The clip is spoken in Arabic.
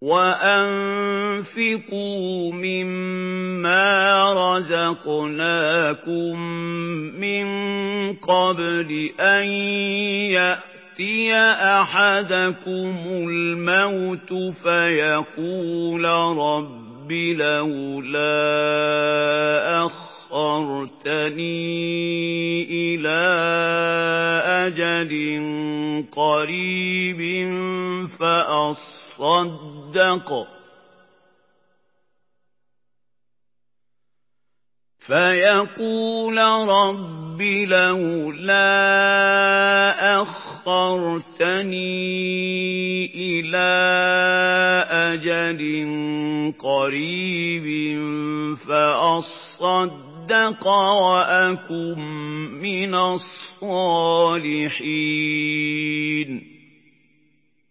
وَأَنفِقُوا مِمَّا رَزَقْنَاكُم مِّن قَبْلِ أَن يَأْتِيَ أَحَدَكُمُ الْمَوْتُ فَيَقُولَ رَبِّ لَوْلَا أَخَّرْتَنِي إِلَىٰ أَجَلٍ قَرِيبٍ فَأَصَّدَّقَ وَأَكُن مِّنَ الصَّالِحِينَ